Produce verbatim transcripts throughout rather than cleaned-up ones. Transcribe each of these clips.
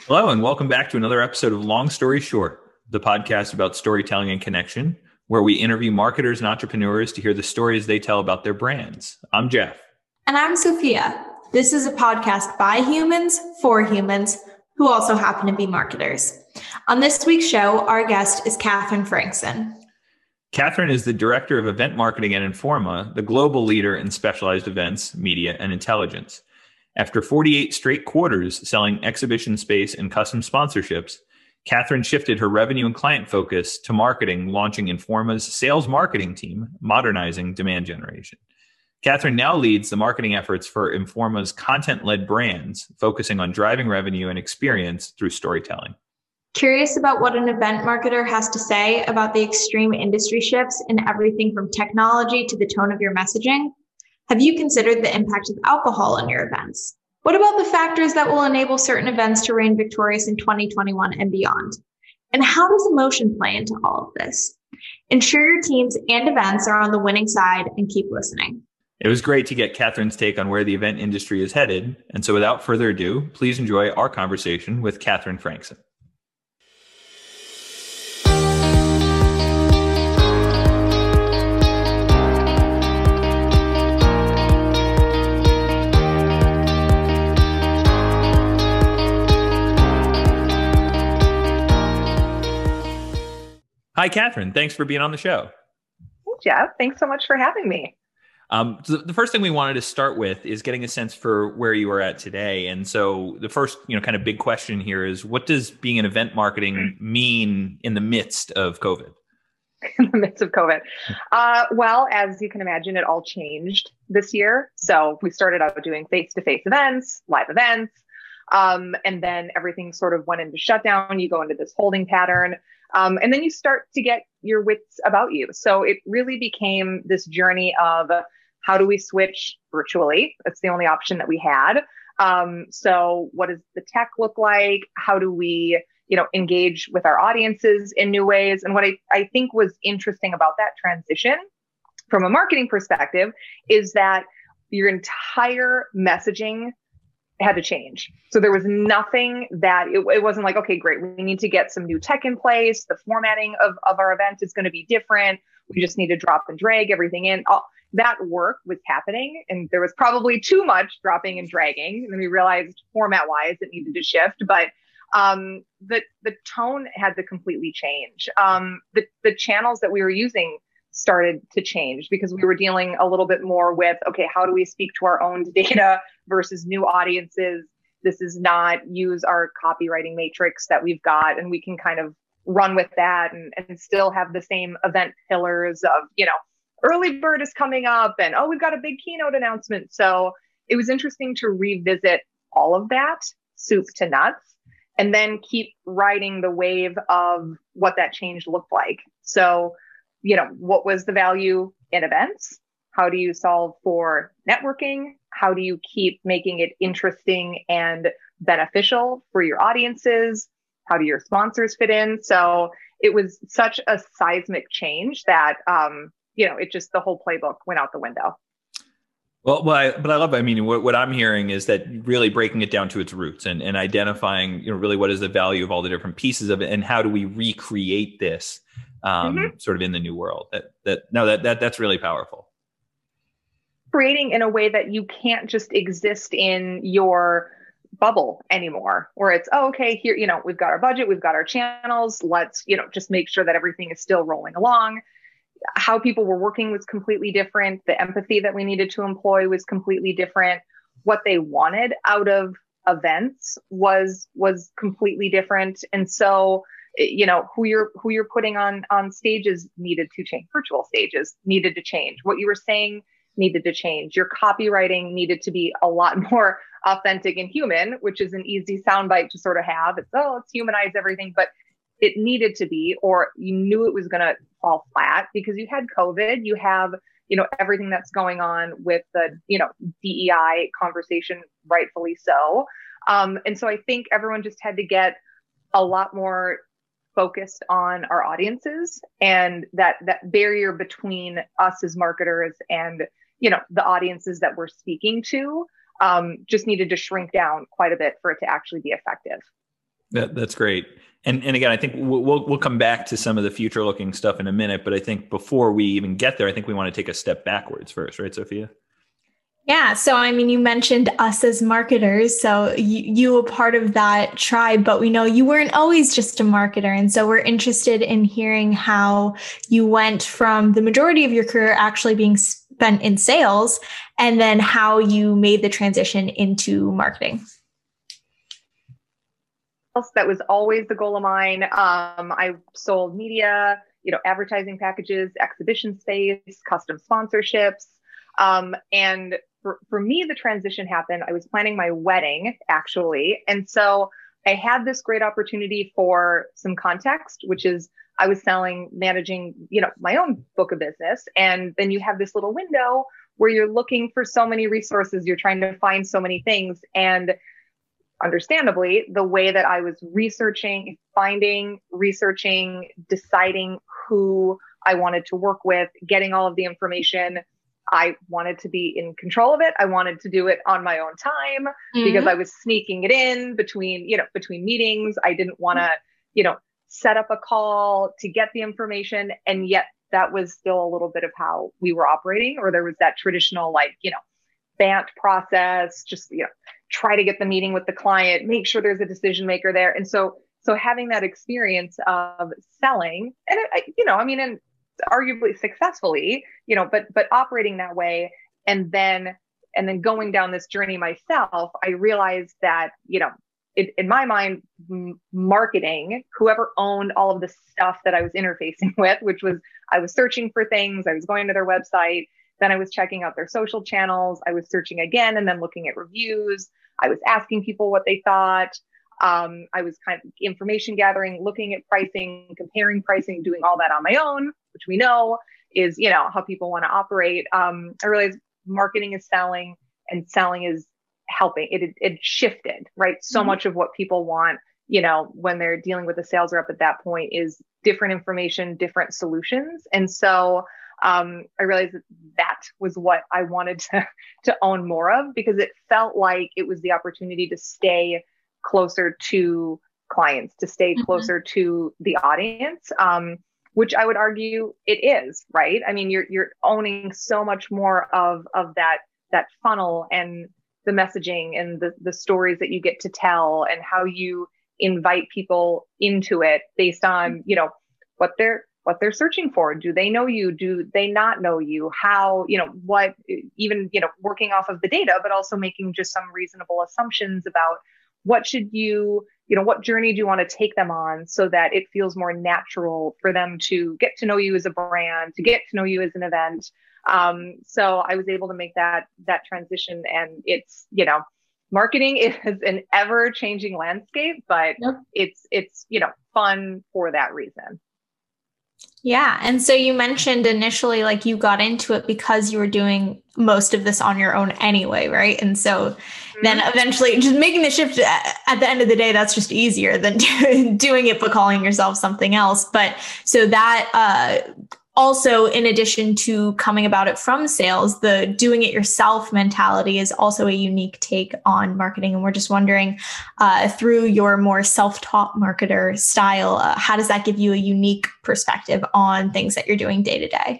Hello, and welcome back to another episode of Long Story Short, the podcast about storytelling and connection, where we interview marketers and entrepreneurs to hear the stories they tell about their brands. I'm Jeff. And I'm Sophia. This is a podcast by humans for humans who also happen to be marketers. On this week's show, our guest is Catherine Frankson. Catherine is the Director of Event Marketing at Informa, the global leader in specialized events, media, and intelligence. After forty-eight straight quarters selling exhibition space and custom sponsorships, Catherine shifted her revenue and client focus to marketing, launching Informa's sales marketing team, modernizing demand generation. Catherine now leads the marketing efforts for Informa's content-led brands, focusing on driving revenue and experience through storytelling. Curious about what an event marketer has to say about the extreme industry shifts in everything from technology to the tone of your messaging? Have you considered the impact of alcohol on your events? What about the factors that will enable certain events to reign victorious in twenty twenty-one and beyond? And how does emotion play into all of this? Ensure your teams and events are on the winning side and keep listening. It was great to get Catherine's take on where the event industry is headed. And so without further ado, please enjoy our conversation with Catherine Frankson. Hi, Catherine. Thanks for being on the show. Hey, Jeff. Thanks so much for having me. Um, so the first thing we wanted to start with is getting a sense for where you are at today. And so the first, you know, kind of big question here is, what does being in event marketing mean in the midst of COVID? In the midst of COVID. Uh, well, as you can imagine, it all changed this year. So we started out doing face-to-face events, live events, um, and then everything sort of went into shutdown. You go into this holding pattern. Um, and then you start to get your wits about you. So it really became this journey of how do we switch virtually? That's the only option that we had. Um, so what does the tech look like? How do we, you know, engage with our audiences in new ways? And what I, I think was interesting about that transition from a marketing perspective is that your entire messaging had to change. So there was nothing that it, it wasn't like, okay, great, we need to get some new tech in place. The formatting of, of our event is going to be different. We just need to drop and drag everything in. All, that work was happening. And there was probably too much dropping and dragging. And then we realized format wise, it needed to shift. But um, the, the tone had to completely change. Um, the, the channels that we were using started to change because we were dealing a little bit more with, okay, how do we speak to our own data versus new audiences? This is not use our copywriting matrix that we've got, and we can kind of run with that and, and still have the same event pillars of, you know, early bird is coming up and, oh, we've got a big keynote announcement. So it was interesting to revisit all of that, soup to nuts, and then keep riding the wave of what that change looked like. So you know, what was the value in events? How do you solve for networking? How do you keep making it interesting and beneficial for your audiences? How do your sponsors fit in? So it was such a seismic change that, um, you know, it just, the whole playbook went out the window. Well, well I, but I love, I mean, what, what I'm hearing is that really breaking it down to its roots and, and identifying, you know, really what is the value of all the different pieces of it and how do we recreate this um, mm-hmm. sort of in the new world. That, that, no, that, that, that's really powerful. Creating in a way that you can't just exist in your bubble anymore, where it's, oh, okay, here, you know, we've got our budget, we've got our channels. Let's, you know, just make sure that everything is still rolling along. How people were working was completely different. The empathy that we needed to employ was completely different. What they wanted out of events was, was completely different. And so, you know, who you're, who you're putting on, on stages needed to change. Virtual stages needed to change. What you were saying needed to change. Your copywriting needed to be a lot more authentic and human, which is an easy soundbite to sort of have. It's, oh, let's humanize everything, but it needed to be, or you knew it was going to fall flat because you had COVID, you have, you know, everything that's going on with the, you know, D E I conversation, rightfully so. Um, and so I think everyone just had to get a lot more focused on our audiences and that, that barrier between us as marketers and, you know, the audiences that we're speaking to, um, just needed to shrink down quite a bit for it to actually be effective. That, that's great. And and again, I think we'll, we'll we'll come back to some of the future looking stuff in a minute, but I think before we even get there, I think we want to take a step backwards first, right, Sophia? Yeah. So, I mean, you mentioned us as marketers. So you, you were part of that tribe, but we know you weren't always just a marketer. And so we're interested in hearing how you went from the majority of your career actually being spent in sales and then how you made the transition into marketing. That was always the goal of mine. Um, I sold media, you know, advertising packages, exhibition space, custom sponsorships. Um, and for, for me, the transition happened. I was planning my wedding actually. And so I had this great opportunity for some context, which is I was selling, managing, you know, my own book of business. And then you have this little window where you're looking for so many resources. You're trying to find so many things. And understandably, the way that I was researching, finding, researching, deciding who I wanted to work with, getting all of the information, I wanted to be in control of it. I wanted to do it on my own time mm-hmm. because I was sneaking it in between, you know, between meetings. I didn't want to, you know, set up a call to get the information. And yet that was still a little bit of how we were operating, or there was that traditional, like, you know, B A N T process, just, you know, try to get the meeting with the client, make sure there's a decision maker there. And so, so having that experience of selling and, it, you know, I mean, and arguably successfully, you know, but, but operating that way. And then, and then going down this journey myself, I realized that, you know, it, in my mind, m- marketing, whoever owned all of the stuff that I was interfacing with, which was, I was searching for things, I was going to their website, then I was checking out their social channels, I was searching again and then looking at reviews, I was asking people what they thought. Um, I was kind of information gathering, looking at pricing, comparing pricing, doing all that on my own, which we know is, you know, how people want to operate. Um, I realized marketing is selling and selling is helping. It, it, it shifted, right? So mm-hmm. much of what people want, you know, when they're dealing with a sales rep at that point is different information, different solutions. And so um, I realized that that was what I wanted to, to own more of, because it felt like it was the opportunity to stay closer to clients, to stay mm-hmm. closer to the audience, um, which I would argue it is, right? I mean, you're, you're owning so much more of, of that, that funnel and the messaging and the, the stories that you get to tell and how you invite people into it based on, you know, what they're, what they're searching for. Do they know you? Do they not know you? How, you know, what, even, you know, working off of the data, but also making just some reasonable assumptions about what should you, you know, what journey do you want to take them on so that it feels more natural for them to get to know you as a brand, to get to know you as an event. Um, so I was able to make that, that transition, and it's, you know, marketing is an ever changing landscape, but yep. it's, it's, you know, fun for that reason. Yeah. And so you mentioned initially, like you got into it because you were doing most of this on your own anyway, right? And so mm-hmm. then eventually just making the shift at the end of the day, that's just easier than doing it, but calling yourself something else. But so that, uh, also, in addition to coming about it from sales, the doing it yourself mentality is also a unique take on marketing. And we're just wondering, uh, through your more self-taught marketer style, uh, how does that give you a unique perspective on things that you're doing day to day?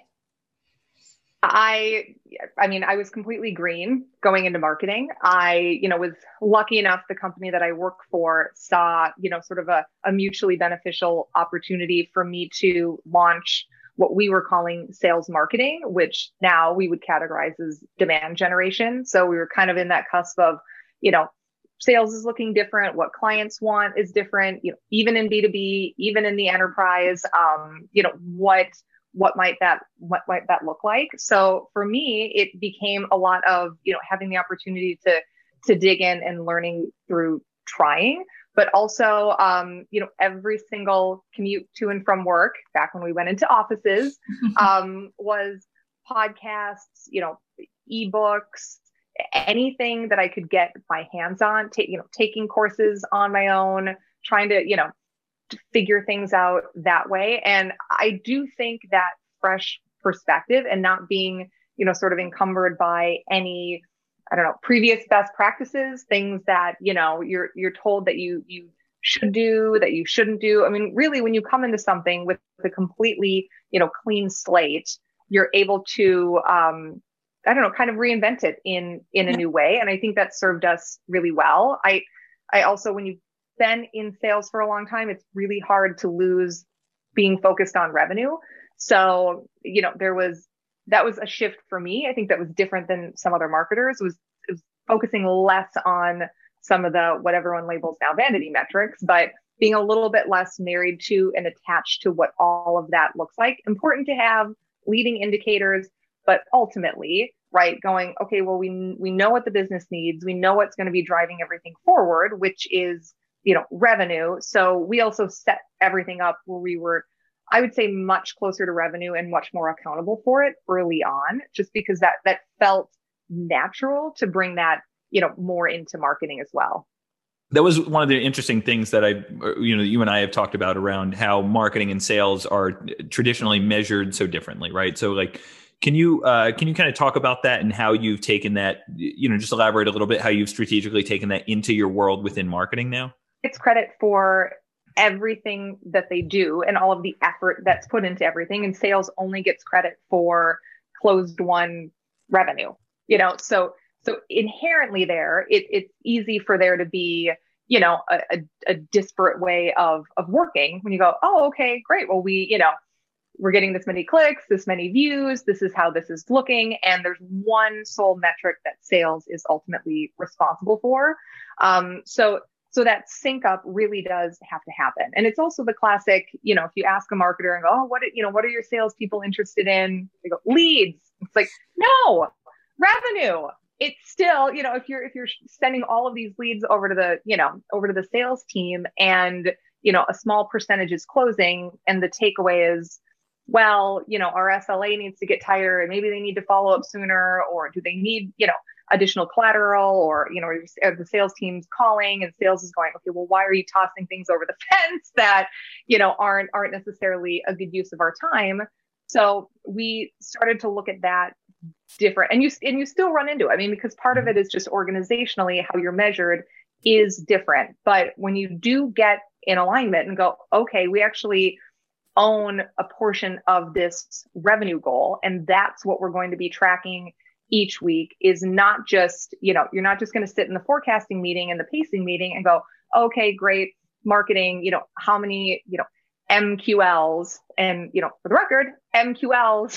I, I mean, I was completely green going into marketing. I, you know, was lucky enough the company that I work for saw, you know, sort of a, a mutually beneficial opportunity for me to launch what we were calling sales marketing, which now we would categorize as demand generation. So we were kind of in that cusp of, you know, sales is looking different. What clients want is different, you know, even in B two B, even in the enterprise, um, you know, what, what might that, what might that look like? So for me, it became a lot of, you know, having the opportunity to, to dig in and learning through trying. But also, um, you know, every single commute to and from work, back when we went into offices, um, was podcasts, you know, ebooks, anything that I could get my hands on, take, you know, taking courses on my own, trying to, you know, to figure things out that way. And I do think that fresh perspective and not being, you know, sort of encumbered by any, I don't know, previous best practices, things that, you know, you're, you're told that you, you should do, that you shouldn't do. I mean, really, when you come into something with a completely, you know, clean slate, you're able to, um, I don't know, kind of reinvent it in, in a new way. And I think that served us really well. I, I also, when you've been in sales for a long time, it's really hard to lose being focused on revenue. So, you know, there was, that was a shift for me. I think that was different than some other marketers. It was, it was focusing less on some of the, what everyone labels now vanity metrics, but being a little bit less married to and attached to what all of that looks like. Important to have leading indicators, but ultimately, right, going, okay, well, we, we know what the business needs. We know what's going to be driving everything forward, which is, you know, revenue. So we also set everything up where we were, I would say, much closer to revenue and much more accountable for it early on, just because that, that felt natural to bring that, you know, more into marketing as well. That was one of the interesting things that I, you know, you and I have talked about around how marketing and sales are traditionally measured so differently, right? So like, can you, uh, can you kind of talk about that and how you've taken that, you know, just elaborate a little bit how you've strategically taken that into your world within marketing now? It's credit for everything that they do and all of the effort that's put into everything. And sales only gets credit for closed won revenue, you know, so So inherently there, it, it's easy for there to be, you know, a, a, a disparate way of, of working when you go, oh, okay, great. Well, we, you know, we're getting this many clicks, this many views, this is how this is looking. And there's one sole metric that sales is ultimately responsible for. Um, so, so that sync up really does have to happen. And it's also the classic, you know, if you ask a marketer and go, oh, what, you know, what are your salespeople interested in? They go, leads. It's like, no, revenue. It's still, you know, if you're, if you're sending all of these leads over to the, you know, over to the sales team and, you know, a small percentage is closing and the takeaway is, well, you know, our S L A needs to get tighter and maybe they need to follow up sooner, or do they need, you know, additional collateral, or, you know, or the sales team's calling and sales is going, okay, well, why are you tossing things over the fence that, you know, aren't, aren't necessarily a good use of our time? So we started to look at that different, and you and you still run into it. I mean, because part of it is just organizationally how you're measured is different. But when you do get in alignment and go, okay, we actually own a portion of this revenue goal, and that's what we're going to be tracking each week, is not just, you know, you're not just going to sit in the forecasting meeting and the pacing meeting and go, okay, great, marketing, you know, how many, you know, M Q Ls, and, you know, for the record, M Q Ls,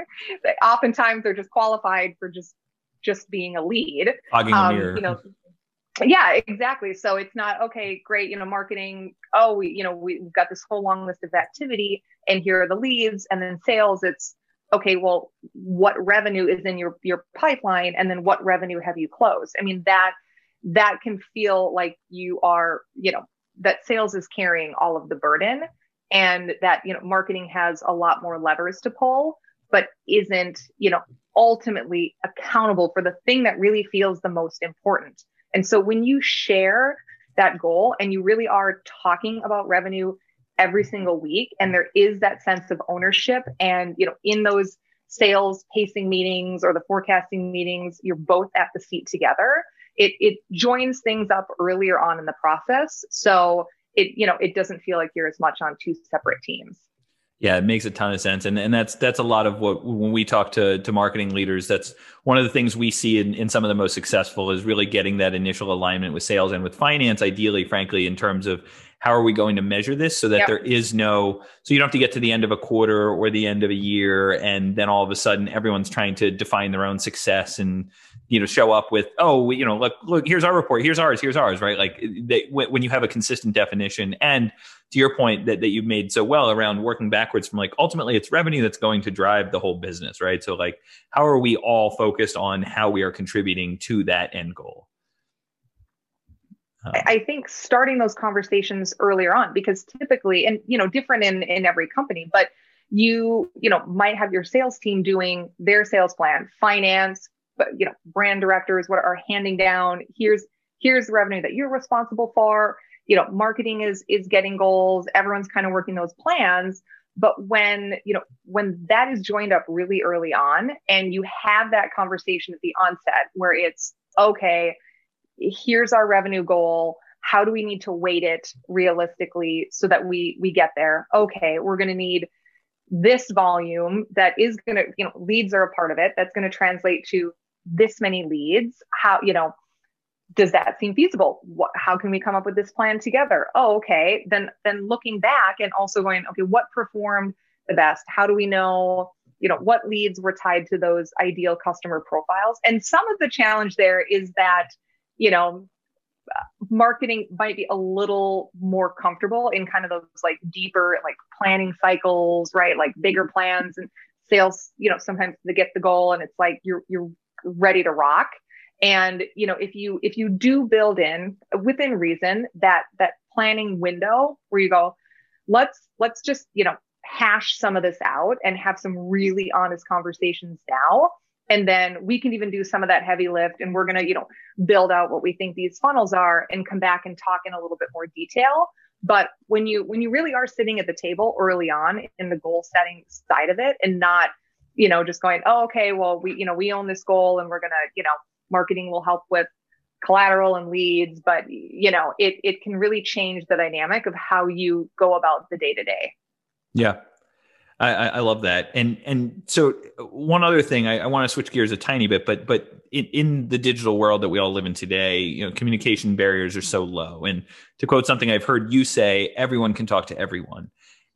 oftentimes they're just qualified for just, just being a lead. Hogging um, a mirror. You know, yeah, exactly. So it's not, okay, great, you know, marketing, oh, we, you know, we've got this whole long list of activity and here are the leads. And then sales, it's, okay, well, what revenue is in your, your pipeline? And then what revenue have you closed? I mean, that, that can feel like you are, you know, that sales is carrying all of the burden, and that, you know, marketing has a lot more levers to pull, but isn't, you know, ultimately accountable for the thing that really feels the most important. And so when you share that goal and you really are talking about revenue every single week, and there is that sense of ownership, and, you know, in those sales pacing meetings or the forecasting meetings, you're both at the seat together, it, it joins things up earlier on in the process. So it, you know, it doesn't feel like you're as much on two separate teams. Yeah, it makes a ton of sense. And and that's that's a lot of what, when we talk to to marketing leaders, that's one of the things we see in, in some of the most successful, is really getting that initial alignment with sales and with finance, ideally, frankly, in terms of how are we going to measure this, so that yep. there is no, so you don't have to get to the end of a quarter or the end of a year, and then all of a sudden everyone's trying to define their own success and, you know, show up with, oh, you know, look, look, here's our report, here's ours, here's ours, right? Like they, when you have a consistent definition, and to your point that, that you've made so well around working backwards from, like, ultimately it's revenue that's going to drive the whole business, right? So like, how are we all focused on how we are contributing to that end goal? I think starting those conversations earlier on, because typically, and, you know, different in, in every company, but you, you know, might have your sales team doing their sales plan, finance, but, you know, brand directors, what are handing down, here's, here's the revenue that you're responsible for, you know, marketing is, is getting goals. Everyone's kind of working those plans. But when, you know, when that is joined up really early on, and you have that conversation at the onset where it's, okay, here's our revenue goal. how do we need to weight it realistically so that we we get there? Okay, we're going to need this volume that is going to, you know, leads are a part of it. That's going to translate to this many leads. How, you know, does that seem feasible? What, how can we come up with this plan together? Oh, okay. Then, then looking back and also going, okay, what performed the best? How do we know, you know, what leads were tied to those ideal customer profiles? And some of the challenge there is that, you know, marketing might be a little more comfortable in kind of those like deeper like planning cycles, right? Like bigger plans and sales, you know, sometimes they get the goal and it's like you're you're ready to rock. And, you know, if you if you do build in within reason that that planning window where you go, let's let's just, you know, hash some of this out and have some really honest conversations now. And then we can even do some of that heavy lift and we're going to, you know, build out what we think these funnels are and come back and talk in a little bit more detail. But when you, when you really are sitting at the table early on in the goal setting side of it and not, you know, just going, oh, okay, well, we, you know, we own this goal and we're going to, you know, marketing will help with collateral and leads, but you know, it, it can really change the dynamic of how you go about the day to day. Yeah. I, I love that. And and so one other thing, I, I want to switch gears a tiny bit, but but in, in the digital world that we all live in today, you know, communication barriers are so low. And to quote something I've heard you say, everyone can talk to everyone.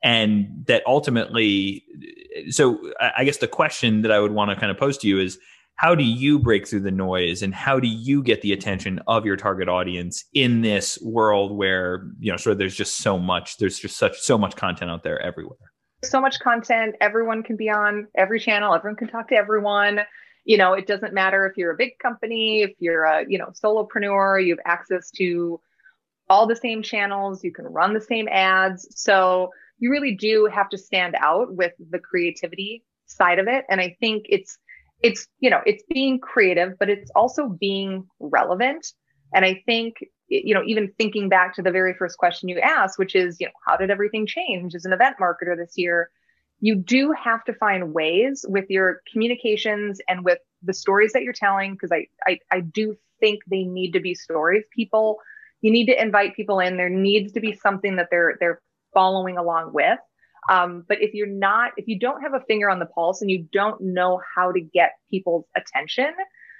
And that ultimately, so I guess the question that I would want to kind of pose to you is, how do you break through the noise and how do you get the attention of your target audience in this world where, you know, sort of there's just so much, there's just such so much content out there everywhere? So much content. Everyone can be on every channel. Everyone can talk to everyone. You know, it doesn't matter if you're a big company, if you're a, you know, solopreneur, you have access to all the same channels. You can run the same ads. So you really do have to stand out with the creativity side of it. And I think it's, it's, you know, it's being creative, but it's also being relevant. And I think, you know, even thinking back to the very first question you asked, which is, you know, how did everything change as an event marketer this year? You do have to find ways with your communications and with the stories that you're telling, because I, I, I do think they need to be stories. People, you need to invite people in. There needs to be something that they're, they're following along with. Um, but if you're not, if you don't have a finger on the pulse and you don't know how to get people's attention,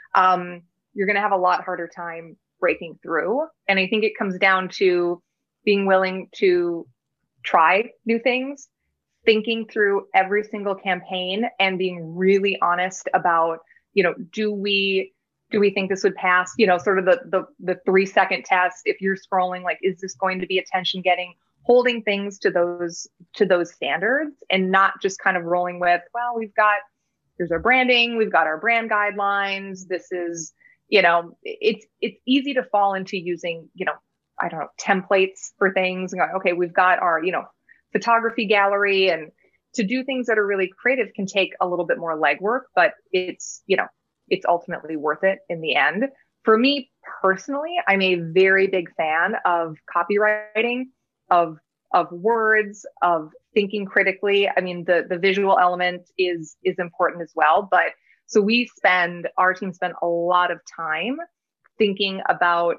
um, you're going to have a lot harder time breaking through. And I think it comes down to being willing to try new things, thinking through every single campaign and being really honest about, you know, do we, do we think this would pass? You know, sort of the, the, the three second test. If you're scrolling, like, is this going to be attention getting, holding things to those, to those standards and not just kind of rolling with, well, we've got, here's our branding. We've got our brand guidelines. This is, you know, it's, it's easy to fall into using, you know, I don't know, templates for things. And going, okay, we've got our, you know, photography gallery, and to do things that are really creative can take a little bit more legwork, but it's, you know, it's ultimately worth it in the end. For me personally, I'm a very big fan of copywriting, of, of words, of thinking critically. I mean, the, the visual element is, is important as well, but so we spend, our team spend a lot of time thinking about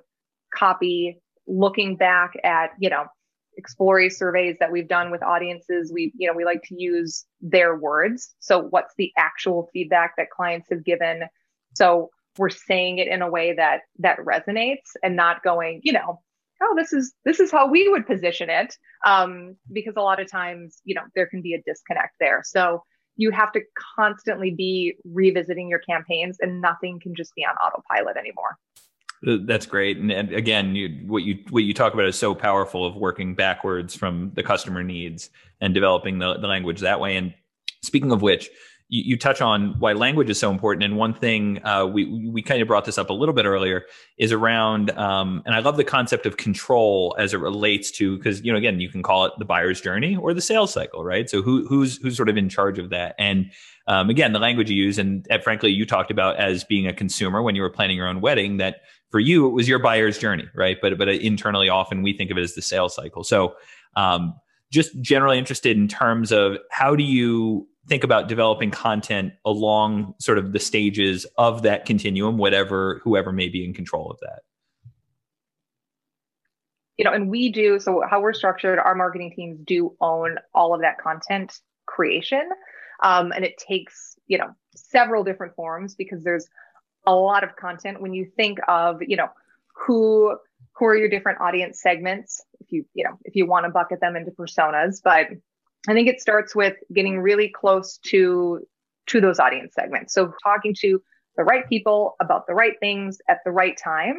copy, looking back at, you know, exploratory surveys that we've done with audiences. We, you know, we like to use their words. So what's the actual feedback that clients have given? So we're saying it in a way that, that resonates and not going, you know, oh, this is, this is how we would position it. Um, because a lot of times, you know, there can be a disconnect there. So you have to constantly be revisiting your campaigns and nothing can just be on autopilot anymore. That's great. And, and again, you, what you what you talk about is so powerful, of working backwards from the customer needs and developing the, the language that way. And speaking of which, you, you touch on why language is so important. And one thing uh, we we kind of brought this up a little bit earlier is around, um, and I love the concept of control as it relates to, because, you know, again, you can call it the buyer's journey or the sales cycle, right? So who who's who's sort of in charge of that? And um, again, the language you use, and uh, frankly, you talked about as being a consumer when you were planning your own wedding, that for you, it was your buyer's journey, right? But but internally, often we think of it as the sales cycle. So um, just generally interested in terms of how do you think about developing content along sort of the stages of that continuum, whatever, whoever may be in control of that? you know, and we do, so how we're structured, our marketing teams do own all of that content creation. Um, and it takes, you know, several different forms because there's a lot of content. When you think of, you know, who, who are your different audience segments, if you, you know, if you want to bucket them into personas, but I think it starts with getting really close to, to those audience segments. So talking to the right people about the right things at the right time.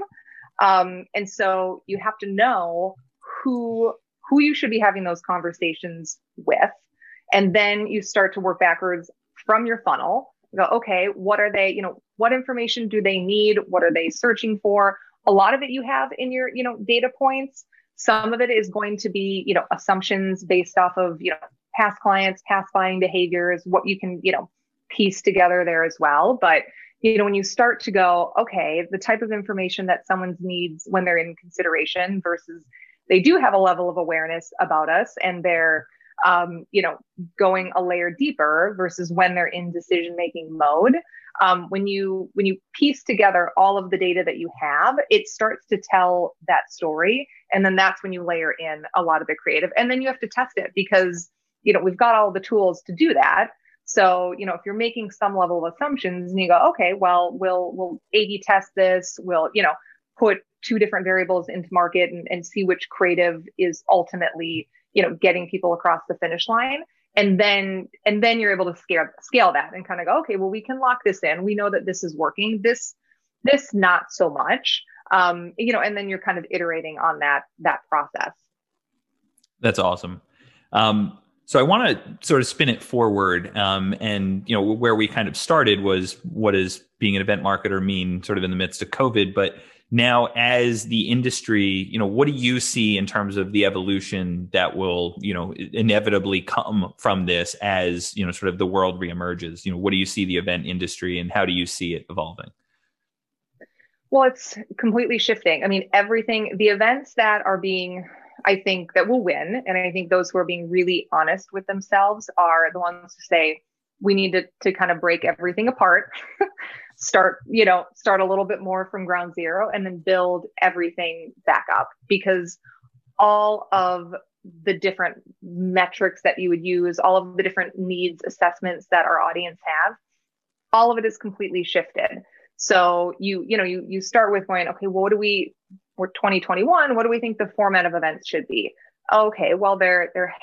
Um, and so you have to know who, who you should be having those conversations with. And then you start to work backwards from your funnel. Go, okay, what are they, you know, what information do they need? What are they searching for? A lot of it you have in your, you know, data points. Some of it is going to be, you know, assumptions based off of, you know, past clients, past buying behaviors, what you can, you know, piece together there as well. But, you know, when you start to go, okay, the type of information that someone needs when they're in consideration versus they do have a level of awareness about us and they're, um, you know, going a layer deeper versus when they're in decision-making mode. Um, when you, when you piece together all of the data that you have, it starts to tell that story. And then that's when you layer in a lot of the creative, and then you have to test it because, you know, we've got all the tools to do that. So, you know, if you're making some level of assumptions and you go, okay, well, we'll, we'll A B test this, we'll, you know, put two different variables into market and, and see which creative is ultimately, you know, getting people across the finish line. And then, and then you're able to scale, scale that and kind of go, okay, well, we can lock this in. We know that this is working. This, this, not so much, um, you know, and then you're kind of iterating on that, that process. That's awesome. Um, So I want to sort of spin it forward, um, and you know where we kind of started was what does being an event marketer mean, sort of in the midst of COVID. But now, as the industry, you know, what do you see in terms of the evolution that will, you know, inevitably come from this as you know, sort of the world reemerges? You know, what do you see the event industry, and how do you see it evolving? Well, it's completely shifting. I mean, everything, the events that are being, I think that will win. And I think those who are being really honest with themselves are the ones who say, we need to, to kind of break everything apart, start, you know, start a little bit more from ground zero and then build everything back up, because all of the different metrics that you would use, all of the different needs assessments that our audience have, all of it is completely shifted. So you, you know, you, you start with going, okay, well, what do we, we're twenty twenty-one. What do we think the format of events should be? Okay, well, they're, they're,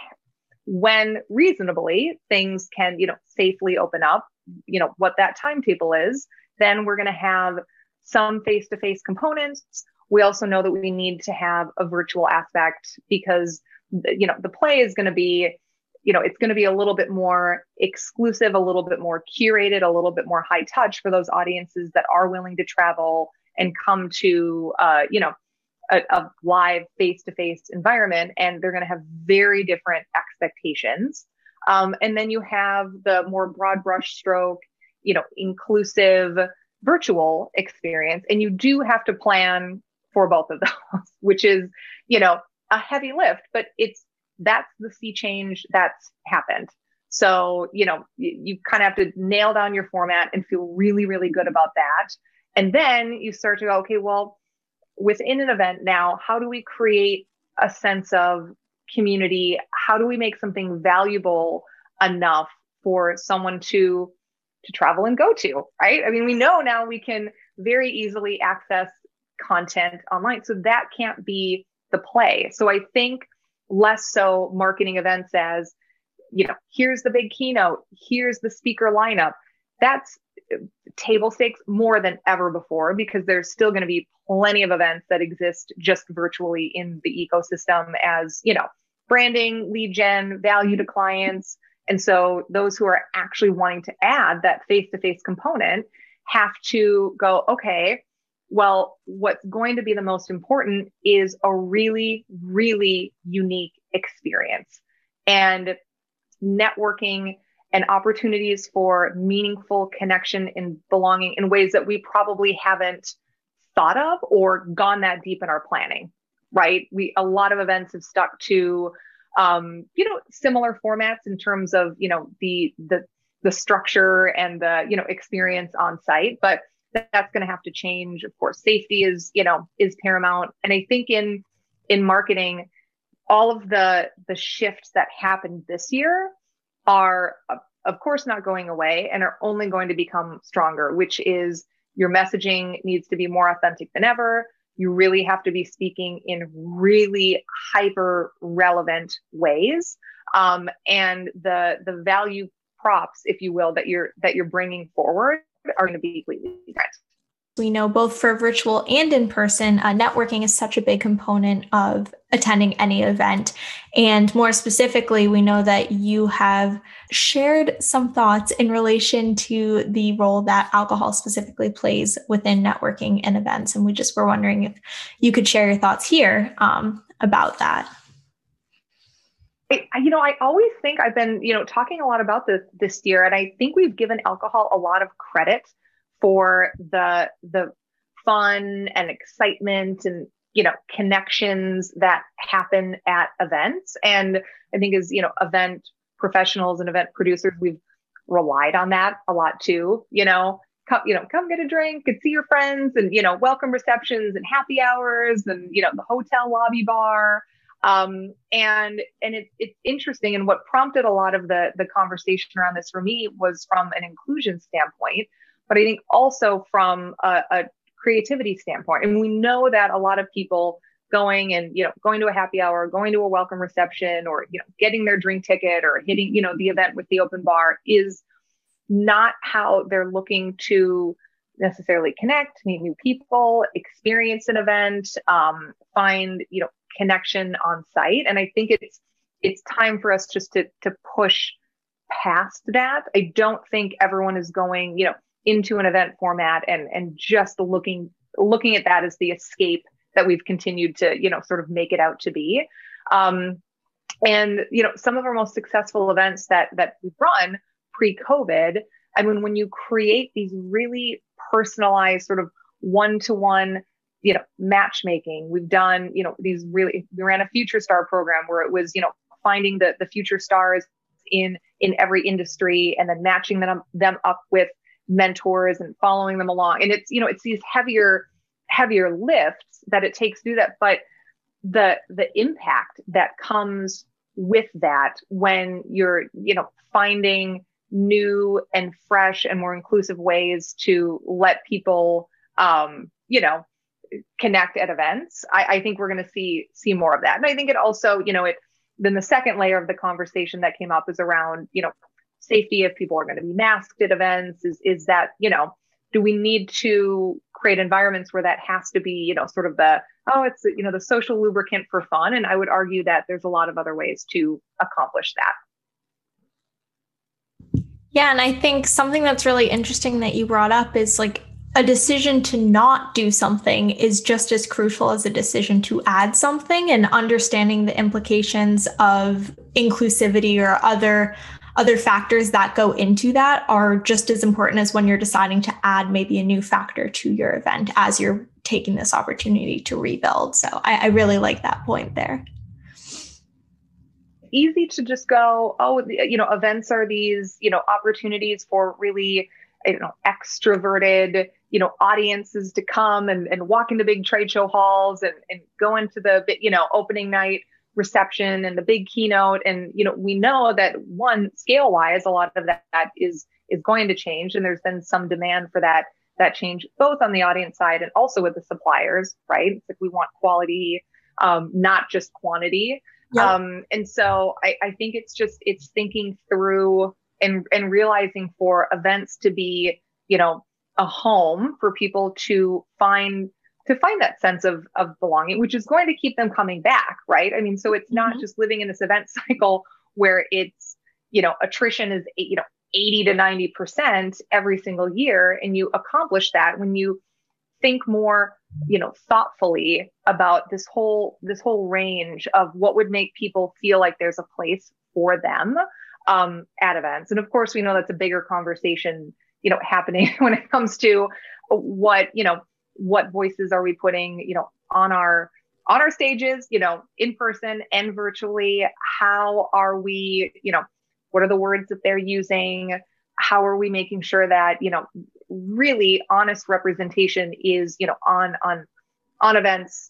when reasonably things can, you know, safely open up, you know, what that timetable is, then we're going to have some face-to-face components. We also know that we need to have a virtual aspect because, you know, the play is going to be, you know, it's going to be a little bit more exclusive, a little bit more curated, a little bit more high touch for those audiences that are willing to travel and come to, uh, you know, a, a live face-to-face environment, and they're going to have very different expectations. Um, and then you have the more broad brush stroke, you know, inclusive virtual experience. And you do have to plan for both of those, which is, you know, a heavy lift, but it's, that's the sea change that's happened. So, you know, you, you kind of have to nail down your format and feel really, really good about that. And then you start to go, okay, well, within an event now, how do we create a sense of community? How do we make something valuable enough for someone to, to travel and go to, right? I mean, we know now we can very easily access content online. So that can't be the play. So I think less so marketing events as, you know, here's the big keynote, here's the speaker lineup. That's table stakes more than ever before, because there's still going to be plenty of events that exist just virtually in the ecosystem as, you know, branding, lead gen, value to clients. And so those who are actually wanting to add that face-to-face component have to go, okay, well, what's going to be the most important is a really, really unique experience and networking and opportunities for meaningful connection and belonging in ways that we probably haven't thought of or gone that deep in our planning, right? We, a lot of events have stuck to, um, you know, similar formats in terms of, you know, the, the, the structure and the, you know, experience on site, but that's going to have to change. Of course, safety is, you know, is paramount. And I think in, in marketing, all of the the shifts that happened this year are, of course, not going away and are only going to become stronger, which is your messaging needs to be more authentic than ever. You really have to be speaking in really hyper relevant ways. Um, and the the value props, if you will, that you're that you're bringing forward are going to be completely different. We know both for virtual and in person, uh, networking is such a big component of attending any event. And more specifically, we know that you have shared some thoughts in relation to the role that alcohol specifically plays within networking and events. And we just were wondering if you could share your thoughts here um, about that. I, you know, I always think I've been, you know, talking a lot about this this year, and I think we've given alcohol a lot of credit for the the fun and excitement and, you know, connections that happen at events. And I think as, you know, event professionals and event producers, we've relied on that a lot too. You know, come, you know, come get a drink and see your friends, and, you know, welcome receptions and happy hours and, you know, the hotel lobby bar. Um, and, and it, it's interesting. And what prompted a lot of the, the conversation around this for me was from an inclusion standpoint, but I think also from a, a creativity standpoint. And we know that a lot of people going and, you know, going to a happy hour, going to a welcome reception, or, you know, getting their drink ticket or hitting, you know, the event with the open bar is not how they're looking to necessarily connect, meet new people, experience an event, um, find, you know, connection on site. And I think it's, it's time for us just to, to push past that. I don't think everyone is going, you know, into an event format and, and just looking, looking at that as the escape that we've continued to, you know, sort of make it out to be. Um, and, you know, some of our most successful events that, that we've run pre-COVID, I mean, when you create these really personalized sort of one-to-one, you know, matchmaking, we've done, you know, these really, we ran a Future Star program where it was, you know, finding the, the future stars in, in every industry and then matching them, them up with mentors and following them along. And it's, you know, it's these heavier, heavier lifts that it takes to do that. But the, the impact that comes with that when you're, you know, finding new and fresh and more inclusive ways to let people, um, you know, connect at events, I, I think we're going to see, see more of that. And I think it also, you know, it, then the second layer of the conversation that came up is around, you know, safety. If people are going to be masked at events, is, is that, you know, do we need to create environments where that has to be, you know, sort of the, oh, it's, you know, the social lubricant for fun. And I would argue that there's a lot of other ways to accomplish that. Yeah. And I think something that's really interesting that you brought up is like a decision to not do something is just as crucial as a decision to add something, and understanding the implications of inclusivity or other other factors that go into that are just as important as when you're deciding to add maybe a new factor to your event as you're taking this opportunity to rebuild. So I, I really like that point there. Easy to just go, oh, you know, events are these, you know, opportunities for really, I don't know, extroverted, you know, audiences to come and, and walk into big trade show halls and, and go into the, you know, opening night reception and the big keynote. And, you know, we know that one, scale wise, a lot of that, that is, is going to change. And there's been some demand for that, that change, both on the audience side and also with the suppliers, right? It's like we want quality, um, not just quantity. Yep. Um, and so I, I think it's just, it's thinking through and, and realizing for events to be, you know, a home for people to find, to find that sense of, of belonging, which is going to keep them coming back. Right. I mean, so it's not mm-hmm. just living in this event cycle where it's, you know, attrition is, you know, eighty to ninety percent every single year. And you accomplish that when you think more, you know, thoughtfully about this whole, this whole range of what would make people feel like there's a place for them, um, at events. And of course, we know that's a bigger conversation, you know, happening when it comes to what, you know, what voices are we putting, you know, on our, on our stages, you know, in person and virtually. How are we, you know, what are the words that they're using? How are we making sure that, you know, really honest representation is, you know, on, on, on events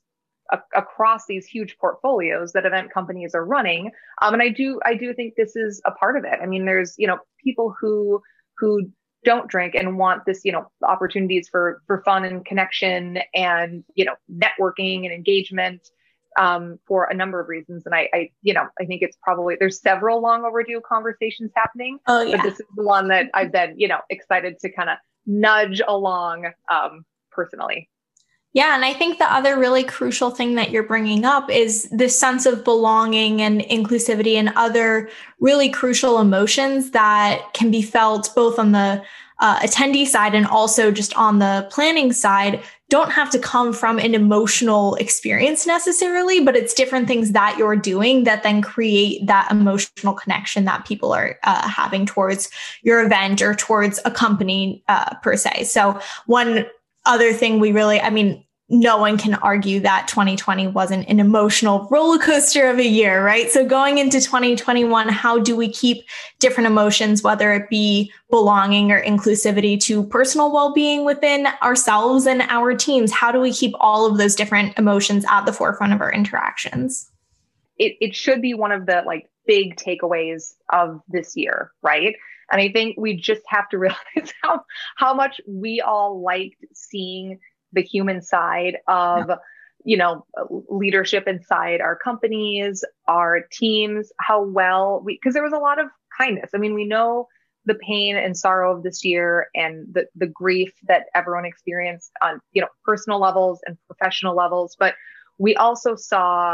a- across these huge portfolios that event companies are running. Um, and I do, I do think this is a part of it. I mean, there's, you know, people who, who don't drink and want this, you know, opportunities for, for fun and connection and, you know, networking and engagement, um, for a number of reasons. And I, I, you know, I think it's probably, there's several long overdue conversations happening, Oh, yeah. but this is the one that I've been, you know, excited to kind of nudge along, um, personally. Yeah. And I think the other really crucial thing that you're bringing up is this sense of belonging and inclusivity and other really crucial emotions that can be felt both on the uh, attendee side and also just on the planning side don't have to come from an emotional experience necessarily, but it's different things that you're doing that then create that emotional connection that people are uh, having towards your event or towards a company uh, per se. So one other thing we really, I mean, no one can argue that twenty twenty wasn't an emotional roller coaster of a year, right? So going into twenty twenty-one, how do we keep different emotions, whether it be belonging or inclusivity to personal well-being within ourselves and our teams? How do we keep all of those different emotions at the forefront of our interactions? It, it should be one of the like big takeaways of this year, right? And I think we just have to realize how, how much we all liked seeing the human side of, yeah. you know, leadership inside our companies, our teams, how well we, because there was a lot of kindness. I mean, we know the pain and sorrow of this year and the, the grief that everyone experienced on, you know, personal levels and professional levels, but we also saw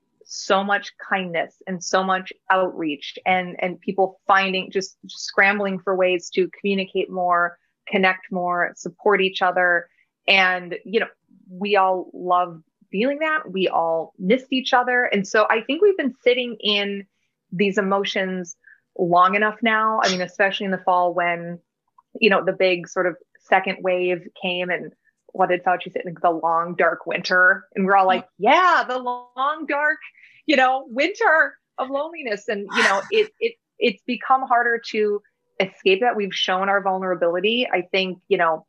so much kindness and so much outreach and, and people finding, just, just scrambling for ways to communicate more, connect more, support each other. And, you know, we all love feeling that. We all missed each other. And so I think we've been sitting in these emotions long enough now. I mean, especially in the fall when, you know, the big sort of second wave came and what did Fauci say? The long, dark winter. And we're all like, yeah, the long, dark, you know, winter of loneliness. And, you know, it, it, it's become harder to escape that. We've shown our vulnerability. I think, you know,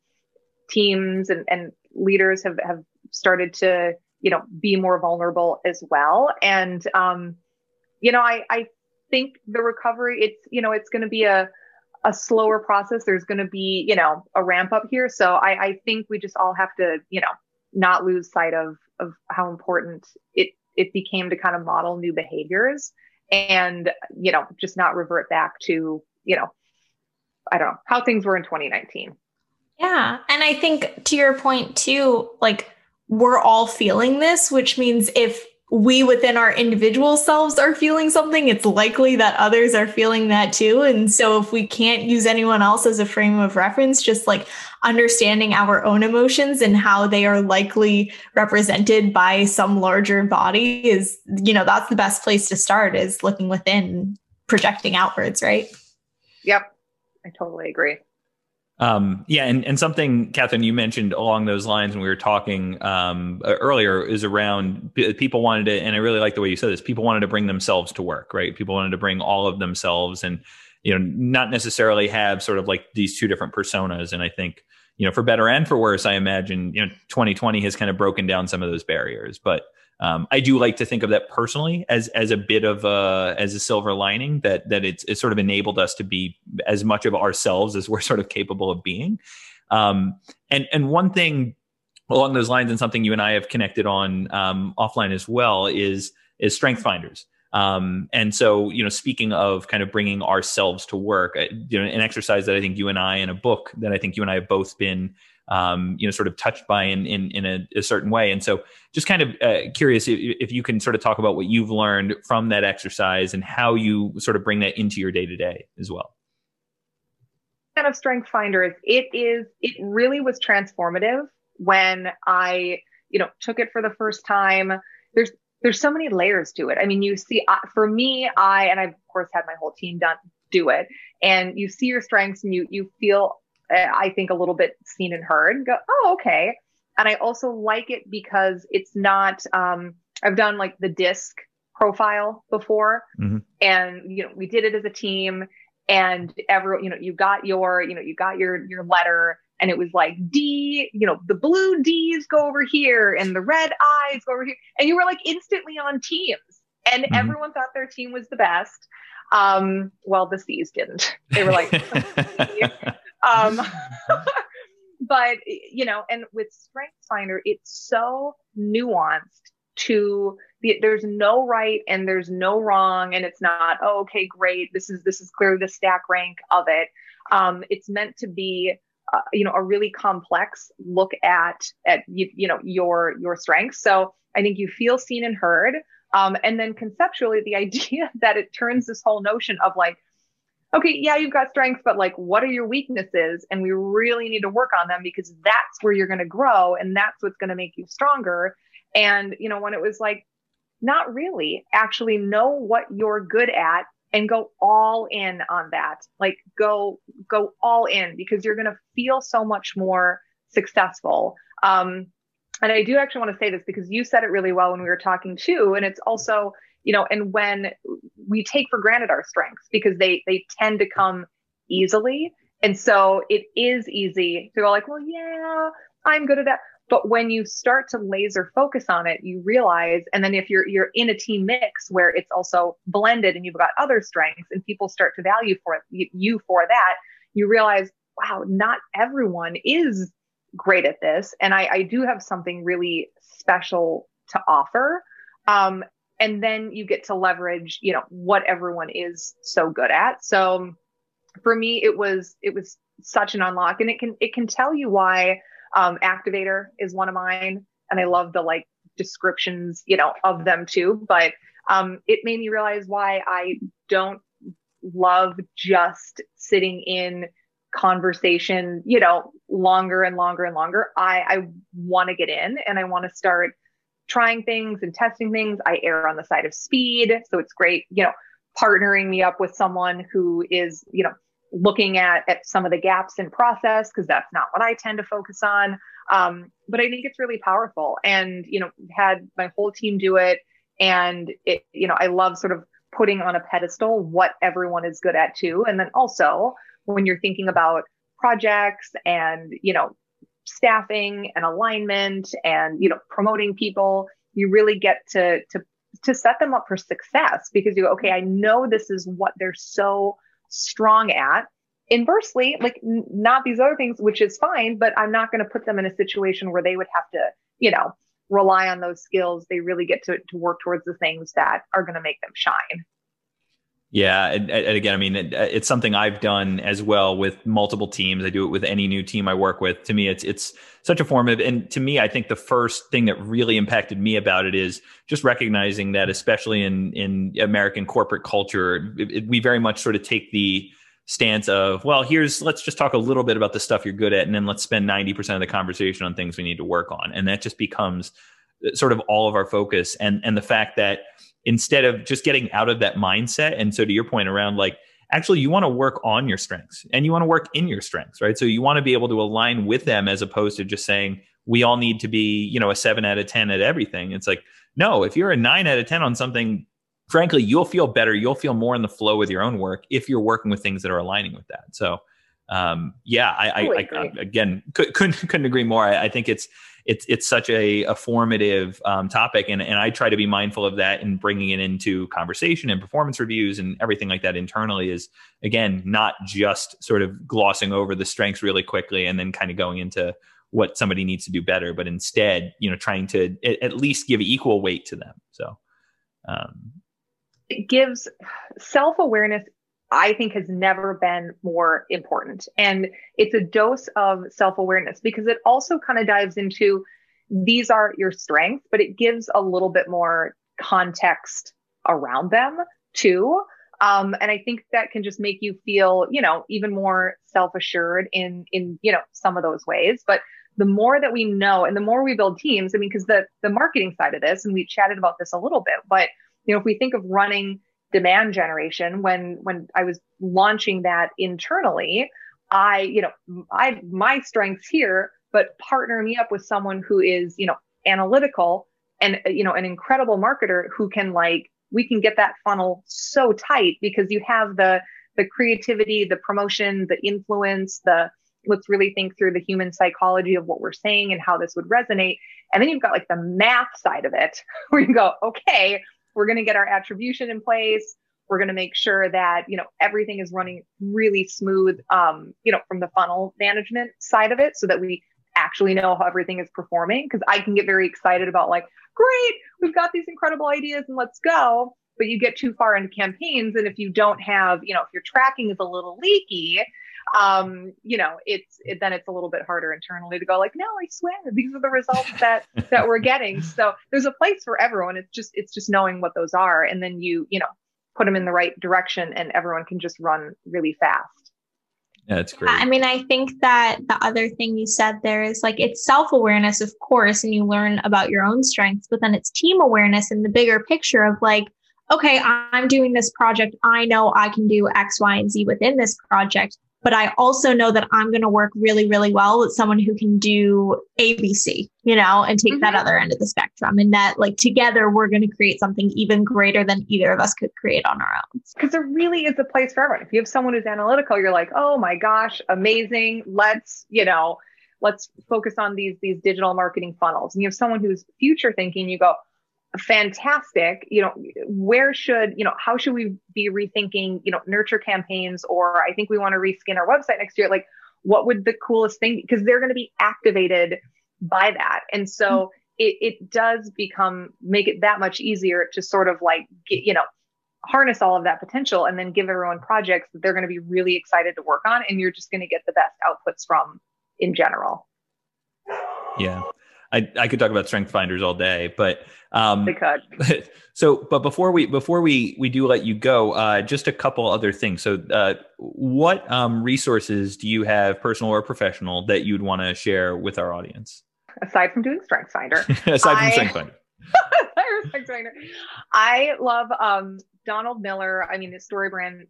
teams and, and leaders have, have started to, you know, be more vulnerable as well. And, um, you know, I, I think the recovery, it's, you know, it's going to be a, a slower process. There's going to be, you know, a ramp up here. So I, I think we just all have to, you know, not lose sight of, of how important it, it became to kind of model new behaviors and, you know, just not revert back to, you know, I don't know how things were in twenty nineteen. Yeah. And I think to your point too, like we're all feeling this, which means if we within our individual selves are feeling something, it's likely that others are feeling that too. And so if we can't use anyone else as a frame of reference, just like understanding our own emotions and how they are likely represented by some larger body is, you know, that's the best place to start, is looking within, projecting outwards, right? Yep. I totally agree. Um, yeah. And, and something, Catherine, you mentioned along those lines when we were talking um, earlier is around people wanted to, and I really like the way you said this, people wanted to bring themselves to work, right? People wanted to bring all of themselves and, you know, not necessarily have sort of like these two different personas. And I think, you know, for better and for worse, I imagine, you know, twenty twenty has kind of broken down some of those barriers, but Um, I do like to think of that personally as as a bit of a as a silver lining that that it's it's sort of enabled us to be as much of ourselves as we're sort of capable of being. Um, and and one thing along those lines, and something you and I have connected on um, offline as well, is is Strength Finders. Um, and so, you know, speaking of kind of bringing ourselves to work, you know, an exercise that I think you and I, in a book that I think you and I have both been Um, you know, sort of touched by in in, in a, a certain way. And so just kind of uh, curious if, if you can sort of talk about what you've learned from that exercise and how you sort of bring that into your day to day as well. Kind of Strength Finders, it is, it really was transformative when I, you know, took it for the first time. There's, there's so many layers to it. I mean, you see, uh, for me, I, and I've of course had my whole team done, do it. And you see your strengths and you, you feel, I think, a little bit seen and heard, go, oh, okay. And I also like it because it's not, um, I've done like the DISC profile before, mm-hmm. and, you know, we did it as a team, and everyone, you know, you got your, you know, you got your, your letter, And it was like D, you know, the blue D's go over here and the red I's go over here. And you were like instantly on teams, and mm-hmm. everyone thought their team was the best. Um, well, the C's didn't. They were like, um, but you know, and with StrengthsFinder, it's so nuanced to the, there's no right and there's no wrong. And it's not, oh, okay, great. This is, this is clearly the stack rank of it. Um, it's meant to be, uh, you know, a really complex look at, at, you, you know, your, your strengths. So I think you feel seen and heard. Um, and then conceptually, the idea that it turns this whole notion of like, okay, yeah, you've got strengths, but like, what are your weaknesses? And we really need to work on them, because that's where you're going to grow. And that's what's going to make you stronger. And, you know, when it was like, not really, actually know what you're good at and go all in on that. Like go, go all in, because you're going to feel so much more successful. Um, and I do actually want to say this because you said it really well when we were talking too. And it's also, you know, and when we take for granted our strengths, because they, they tend to come easily. And so it is easy to go like, well, yeah, I'm good at that. But when you start to laser focus on it, you realize, and then if you're you're in a team mix where it's also blended and you've got other strengths and people start to value for it, you for that, you realize, wow, not everyone is great at this. And I, I do have something really special to offer. Um, and then you get to leverage, you know, what everyone is so good at. So for me, it was it was such an unlock, and it can it can tell you why. Um, Activator is one of mine, and I love the like descriptions, you know, of them too. But um, it made me realize why I don't love just sitting in conversation, you know, longer and longer and longer. I, I want to get in, and I want to start trying things and testing things. I err on the side of speed, so it's great, you know, partnering me up with someone who is, you know, looking at, at some of the gaps in process, because that's not what I tend to focus on. Um, but I think it's really powerful, and, you know, had my whole team do it. And it, you know, I love sort of putting on a pedestal what everyone is good at too. And then also when you're thinking about projects and, you know, staffing and alignment and, you know, promoting people, you really get to, to, to set them up for success, because you go, okay, I know this is what they're so strong at. Inversely, like n- not these other things, which is fine, but I'm not going to put them in a situation where they would have to, you know, rely on those skills. They really get to, to work towards the things that are going to make them shine. Yeah. And, and again, I mean, it, it's something I've done as well with multiple teams. I do it with any new team I work with. To me, it's, it's such a formative. And to me, I think the first thing that really impacted me about it is just recognizing that, especially in, in American corporate culture, it, it, we very much sort of take the stance of, well, here's, let's just talk a little bit about the stuff you're good at, and then let's spend ninety percent of the conversation on things we need to work on. And that just becomes sort of all of our focus. And, and the fact that instead of just getting out of that mindset, and so to your point around like, actually you want to work on your strengths and you want to work in your strengths, right? So you want to be able to align with them, as opposed to just saying, we all need to be, you know, a seven out of ten at everything. It's like, no, if you're a nine out of ten on something, frankly, you'll feel better. You'll feel more in the flow with your own work if you're working with things that are aligning with that. So, um, yeah, I, I, I, I again, could, couldn't, couldn't agree more. I, I think it's, it's, it's such a, a formative, um, topic. And, and I try to be mindful of that and bringing it into conversation and performance reviews and everything like that internally, is, again, not just sort of glossing over the strengths really quickly and then kind of going into what somebody needs to do better, but instead, you know, trying to at least give equal weight to them. So, um, it gives self-awareness, I think, has never been more important. And it's a dose of self-awareness, because it also kind of dives into, these are your strengths, but it gives a little bit more context around them too. Um, and I think that can just make you feel, you know, even more self-assured in, in, you know, some of those ways. But the more that we know and the more we build teams, I mean, because the, the marketing side of this, and we chatted about this a little bit, but you know, if we think of running demand generation, when, when I was launching that internally, I, you know, I, my strengths here, but partner me up with someone who is, you know, analytical and, you know, an incredible marketer who can like, we can get that funnel so tight, because you have the, the creativity, the promotion, the influence, the, let's really think through the human psychology of what we're saying and how this would resonate. And then you've got like the math side of it where you go, okay, we're going to get our attribution in place. We're going to make sure that, you know, everything is running really smooth, um, you know, from the funnel management side of it so that we actually know how everything is performing. Cause I can get very excited about like, great, we've got these incredible ideas and let's go. But you get too far into campaigns. And if you don't have, you know, if your tracking is a little leaky, um, you know, it's, it, then it's a little bit harder internally to go like, no, I swear these are the results that, that we're getting. So there's a place for everyone. It's just, it's just knowing what those are. And then you, you know, put them in the right direction and everyone can just run really fast. Yeah, it's great. I mean, I think that the other thing you said there is like, it's self-awareness, of course, and you learn about your own strengths, but then it's team awareness in the bigger picture of like, okay, I'm doing this project. I know I can do X, Y, and Z within this project, but I also know that I'm going to work really, really well with someone who can do A B C, you know, and take mm-hmm. that other end of the spectrum. And that like together, we're going to create something even greater than either of us could create on our own. Because there really is a place for everyone. If you have someone who's analytical, you're like, oh my gosh, amazing. Let's, you know, let's focus on these, these digital marketing funnels. And you have someone who's future thinking, you go, fantastic. You know, where should, you know, how should we be rethinking, you know, nurture campaigns, or I think we want to reskin our website next year. Like, what would the coolest thing, because they're going to be activated by that. And so mm-hmm. it, it does become, make it that much easier to sort of like, get, you know, harness all of that potential and then give everyone projects that they're going to be really excited to work on. And you're just going to get the best outputs from in general. Yeah. I, I could talk about strength finders all day, but um, they could. So, but before we before we we do let you go, uh, just a couple other things. So, uh, what um, resources do you have, personal or professional, that you'd want to share with our audience? Aside from doing Strength Finder, aside from I, Strength Finder, Strength Finder, I love um, Donald Miller. I mean, the StoryBrand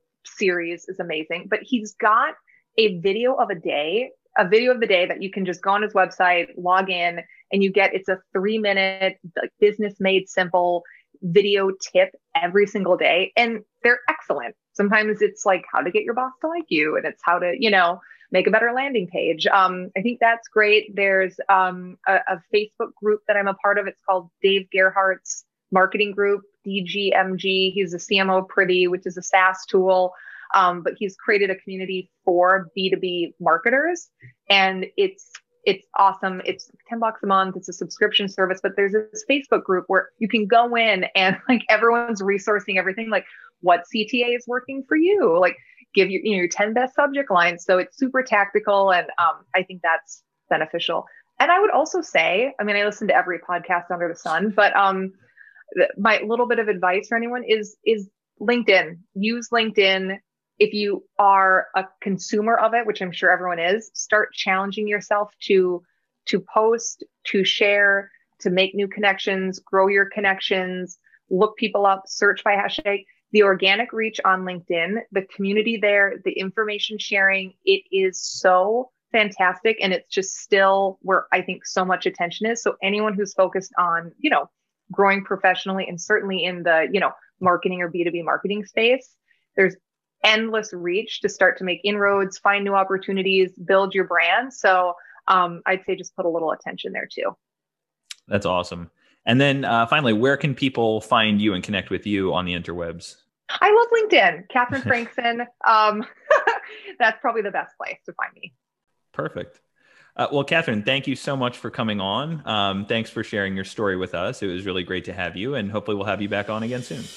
series is amazing, but he's got a video of a day. a video of the day that you can just go on his website, log in, and you get, it's a three minute like business made simple video tip every single day. And they're excellent. Sometimes it's like how to get your boss to like you, and it's how to, you know, make a better landing page. Um, I think that's great. There's um, a, a Facebook group that I'm a part of. It's called Dave Gerhardt's Marketing Group, D G M G. He's a C M O of Privy, which is a SaaS tool. Um, but he's created a community for B two B marketers, and it's, it's awesome. It's ten bucks a month. It's a subscription service, but there's this Facebook group where you can go in and like everyone's resourcing everything, like what C T A is working for you, like give your, you know, your ten best subject lines. So it's super tactical. And, um, I think that's beneficial. And I would also say, I mean, I listen to every podcast under the sun, but, um, th- my little bit of advice for anyone is, is LinkedIn. Use LinkedIn. If you are a consumer of it, which I'm sure everyone is, start challenging yourself to, to post, to share, to make new connections, grow your connections, look people up, search by hashtag. The organic reach on LinkedIn, the community there, the information sharing, it is so fantastic. And it's just still where I think so much attention is. So anyone who's focused on, you know, growing professionally and certainly in the, you know, marketing or B two B marketing space, there's endless reach to start to make inroads, find new opportunities, build your brand. So um, I'd say just put a little attention there too. That's awesome. And then uh, finally, where can people find you and connect with you on the interwebs? I love LinkedIn, Catherine Frankson. um, that's probably the best place to find me. Perfect. Uh, well, Catherine, thank you so much for coming on. Um, thanks for sharing your story with us. It was really great to have you, and hopefully we'll have you back on again soon.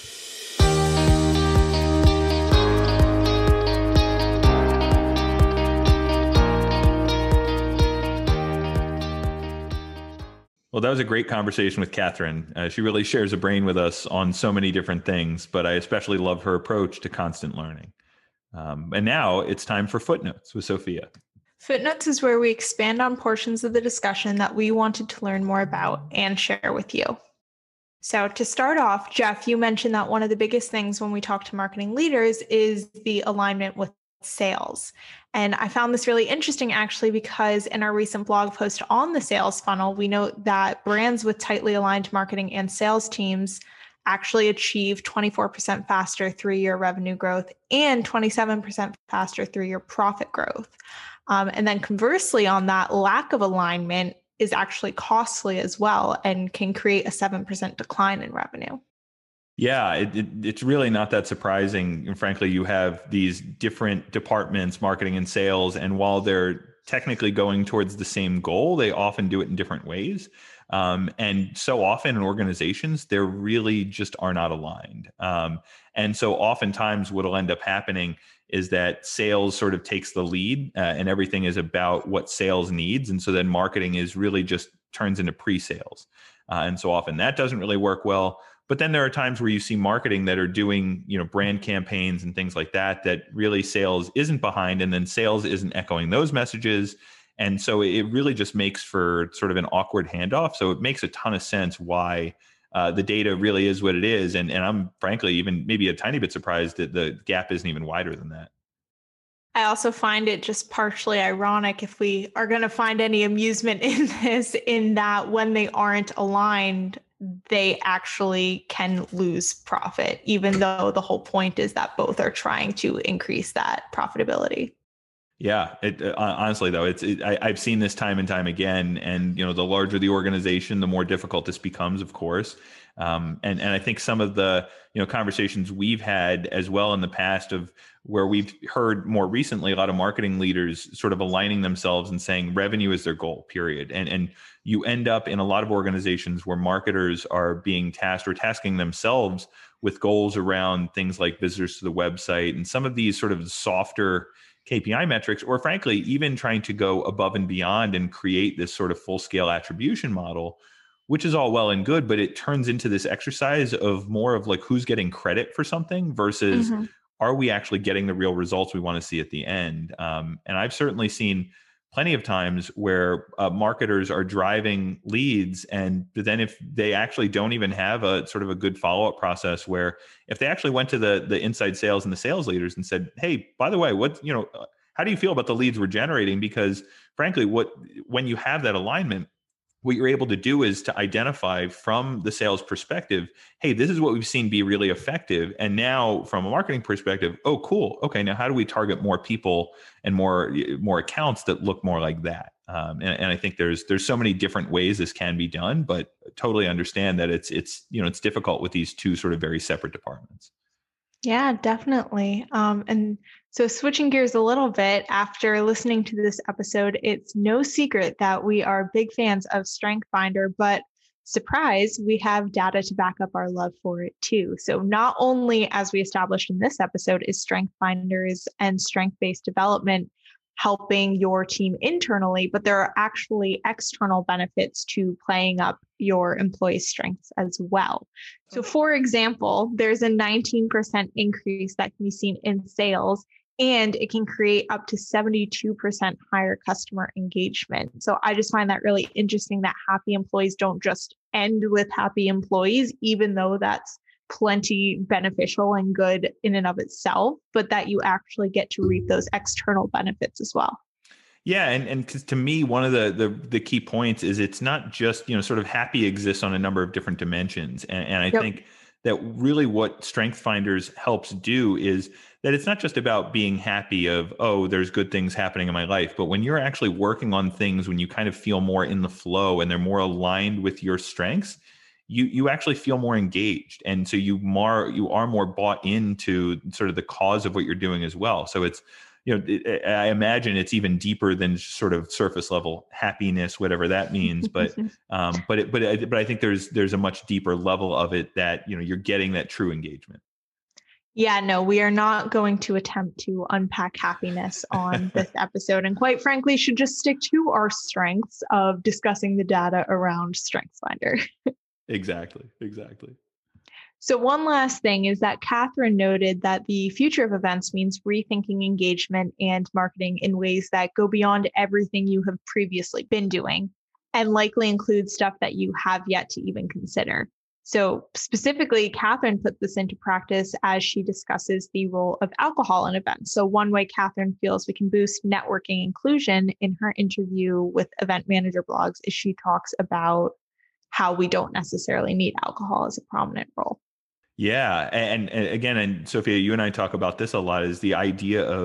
Well, that was a great conversation with Catherine. Uh, she really shares a brain with us on so many different things, but I especially love her approach to constant learning. Um, and now it's time for Footnotes with Sophia. Footnotes is where we expand on portions of the discussion that we wanted to learn more about and share with you. So to start off, Jeff, you mentioned that one of the biggest things when we talk to marketing leaders is the alignment with sales. And I found this really interesting actually, because in our recent blog post on the sales funnel, we note that brands with tightly aligned marketing and sales teams actually achieve twenty-four percent faster three-year revenue growth and twenty-seven percent faster three-year profit growth. Um, and then conversely, on that, lack of alignment is actually costly as well and can create a seven percent decline in revenue. Yeah, it, it, it's really not that surprising. And frankly, you have these different departments, marketing and sales, and while they're technically going towards the same goal, they often do it in different ways. Um, and so often in organizations, they really just are not aligned. Um, and so oftentimes what will end up happening is that sales sort of takes the lead uh, and everything is about what sales needs. And so then marketing is really just turns into pre-sales. Uh, and so often that doesn't really work well. But then there are times where you see marketing that are doing, you know, brand campaigns and things like that, that really sales isn't behind, and then sales isn't echoing those messages. And so it really just makes for sort of an awkward handoff. So it makes a ton of sense why uh, the data really is what it is. And, and I'm frankly even maybe a tiny bit surprised that the gap isn't even wider than that. I also find it just partially ironic, if we are going to find any amusement in this, in that when they aren't aligned, they actually can lose profit, even though the whole point is that both are trying to increase that profitability. Yeah, it, uh, honestly, though, it's it, I, I've seen this time and time again. And, you know, the larger the organization, the more difficult this becomes, of course. Um, and, and I think some of the, you know, conversations we've had as well in the past of where we've heard more recently, a lot of marketing leaders sort of aligning themselves and saying revenue is their goal, period. And, and you end up in a lot of organizations where marketers are being tasked or tasking themselves with goals around things like visitors to the website and some of these sort of softer K P I metrics, or frankly, even trying to go above and beyond and create this sort of full scale attribution model, which is all well and good, but it turns into this exercise of more of like who's getting credit for something versus mm-hmm. are we actually getting the real results we want to see at the end? Um, and I've certainly seen plenty of times where uh, marketers are driving leads, and then if they actually don't even have a sort of a good follow-up process, where if they actually went to the the inside sales and the sales leaders and said, hey, by the way, what, you know, how do you feel about the leads we're generating? Because frankly, what when you have that alignment, what you're able to do is to identify from the sales perspective, hey, this is what we've seen be really effective. And now from a marketing perspective, oh, cool. Okay, now how do we target more people and more more accounts that look more like that? Um, and, and I think there's there's so many different ways this can be done, but totally understand that it's it's you know it's difficult with these two sort of very separate departments. Yeah, definitely. Um, and so switching gears a little bit, after listening to this episode, it's no secret that we are big fans of StrengthsFinder, but surprise, we have data to back up our love for it too. So not only, as we established in this episode, is StrengthsFinders and strength-based development helping your team internally, but there are actually external benefits to playing up your employees' strengths as well. So for example, there's a nineteen percent increase that can be seen in sales, and it can create up to seventy-two percent higher customer engagement. So I just find that really interesting that happy employees don't just end with happy employees, even though that's plenty beneficial and good in and of itself, but that you actually get to reap those external benefits as well. Yeah, and and cause to me, one of the, the the key points is it's not just, you know, sort of happy exists on a number of different dimensions. And, and I yep. think that really what StrengthsFinders helps do is that it's not just about being happy of, oh, there's good things happening in my life, but when you're actually working on things, when you kind of feel more in the flow and they're more aligned with your strengths, you you actually feel more engaged. And so you more you are more bought into sort of the cause of what you're doing as well. So it's, you know, it, I imagine it's even deeper than sort of surface level happiness, whatever that means. But um, but it, but I, but I think there's there's a much deeper level of it that, you know, you're getting that true engagement. Yeah, no, we are not going to attempt to unpack happiness on this episode, and quite frankly, should just stick to our strengths of discussing the data around StrengthsFinder. Exactly. Exactly. So one last thing is that Catherine noted that the future of events means rethinking engagement and marketing in ways that go beyond everything you have previously been doing, and likely include stuff that you have yet to even consider. So specifically, Catherine put this into practice as she discusses the role of alcohol in events. So one way Catherine feels we can boost networking inclusion in her interview with Event Manager Blogs is she talks about how we don't necessarily need alcohol as a prominent role. Yeah. And, and again, and Sophia, you and I talk about this a lot, is the idea of,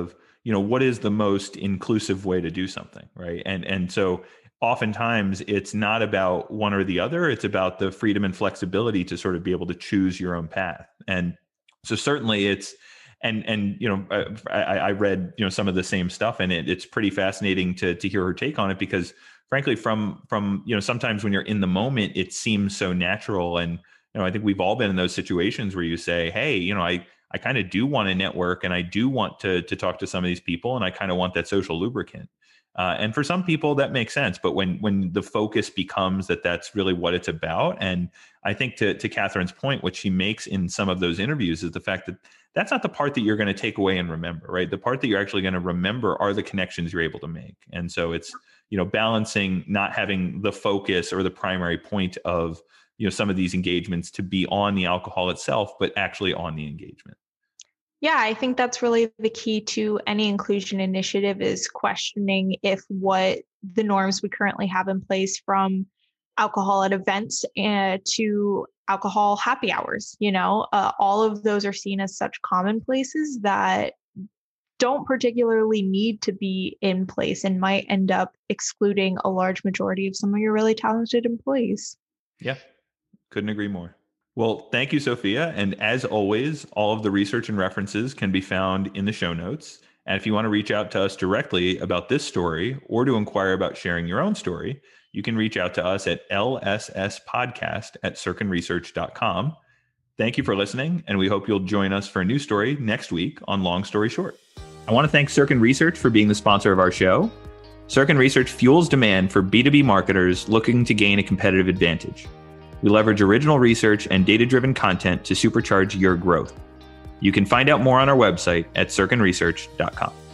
you know, what is the most inclusive way to do something, right? And and so oftentimes it's not about one or the other. It's about the freedom and flexibility to sort of be able to choose your own path. And so certainly it's, and, and, you know, I, I read, you know, some of the same stuff, and it, it's pretty fascinating to, to hear her take on it, because frankly, from, from, you know, sometimes when you're in the moment, it seems so natural. And, you know, I think we've all been in those situations where you say, hey, you know, I, I kind of do want to network, and I do want to, to talk to some of these people, and I kind of want that social lubricant. Uh, and for some people that makes sense, but when when the focus becomes that that's really what it's about, and I think to to Catherine's point, what she makes in some of those interviews is the fact that that's not the part that you're going to take away and remember, right? The part that you're actually going to remember are the connections you're able to make. And so it's, you know, balancing not having the focus or the primary point of, you know, some of these engagements to be on the alcohol itself, but actually on the engagement. Yeah, I think that's really the key to any inclusion initiative, is questioning if what the norms we currently have in place, from alcohol at events and to alcohol happy hours, you know, uh, all of those are seen as such commonplaces that don't particularly need to be in place and might end up excluding a large majority of some of your really talented employees. Yeah, couldn't agree more. Well, thank you, Sophia. And as always, all of the research and references can be found in the show notes. And if you want to reach out to us directly about this story, or to inquire about sharing your own story, you can reach out to us at L S S podcast at Sirkin Research dot com. Thank you for listening, and we hope you'll join us for a new story next week on Long Story Short. I want to thank Sirkin Research for being the sponsor of our show. Sirkin Research fuels demand for B two B marketers looking to gain a competitive advantage. We leverage original research and data-driven content to supercharge your growth. You can find out more on our website at Sirkin Research dot com.